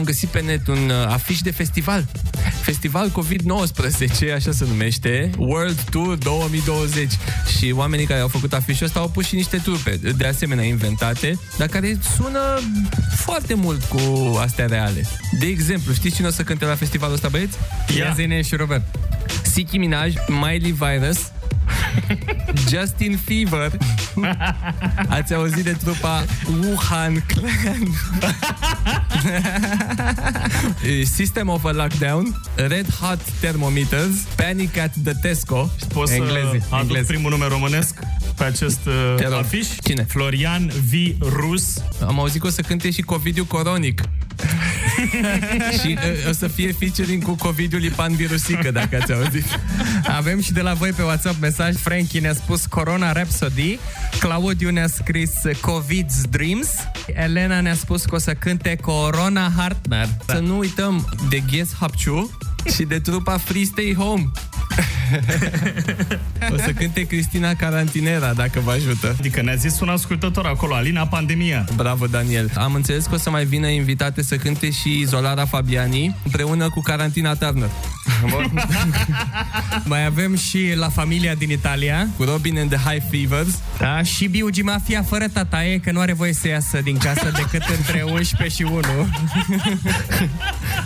am găsit pe net un afiș de festival. Festival COVID-19, așa se numește, World Tour 2020. Și oamenii care au făcut afișul ăsta au pus și niște trupe, de asemenea inventate, dar care sună foarte mult cu astea reale. De exemplu, știți cine o să cânte la festivalul ăsta, băieți? Ia Zine și Robert. Nicki Minaj, Miley Cyrus, Justin Fever. Ați auzit de trupa Wuhan Clan? System of a Lockdown, Red Hot Thermometers, Panic at the Tesco. Poți să aduc primul nume românesc pe acest afiș? Cine? Florian V. Rus. Am auzit că o să cânte și Covidiu Coronic. Și o să fie featuring cu Covidiu Lipan Virusică, dacă ați auzit. Avem și de la voi pe WhatsApp mesaj. Frankie ne-a spus Corona Rhapsody, Claudiu ne-a scris Covid's Dreams, Elena ne-a spus că o să cânte Corona Hartner. Să nu uităm de Ghes Hapciu și de trupa Free Stay Home. O să cânte Cristina Carantinera, dacă vă ajută. Adică ne-a zis un ascultător acolo, Alina Pandemia. Bravo, Daniel. Am înțeles că o să mai vină invitate să cânte și Izolara Fabiani împreună cu Carantina Turner. Mai avem și La Familia din Italia, cu Robin and the High Fevers. Da, și Biugi Mafia fără tataie, că nu are voie să iasă din casă decât între 11 și 1.